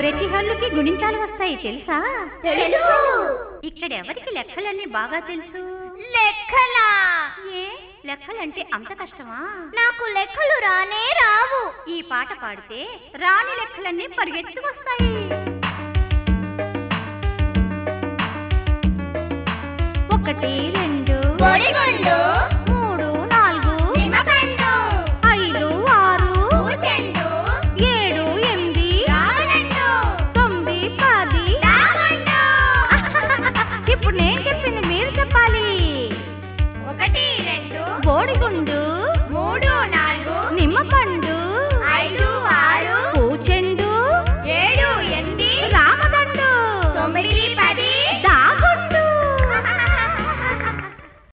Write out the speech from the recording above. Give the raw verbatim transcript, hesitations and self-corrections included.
ప్రతి హల్లుకి గుణింతాలు వస్తాయి తెలుసా? తెలుసు. ఇక్కడ ఎవరికి లెక్కలన్నీ బాగా తెలుసు? లెక్కలా? ఏ లెక్కలంటే అంత కష్టమా? నాకు లెక్కలు రానే రావు. ఈ పాట పాడితే రాని లెక్కలన్నీ పరిగెత్తుకొస్తాయి. ఒకటి రెండు బొడిగుండు, మూడు నాలుగు నిమ్మకండు, ఐదు ఆరు పూచెండు, ఏడు ఎనిమిది రావణండు, తొమ్మిది పది రావండు. ఇప్పుడు నేను చెప్పింది మీరు చెప్పాలి. ఒకటి రెండు బోడిగుండు మూడు నాలుగు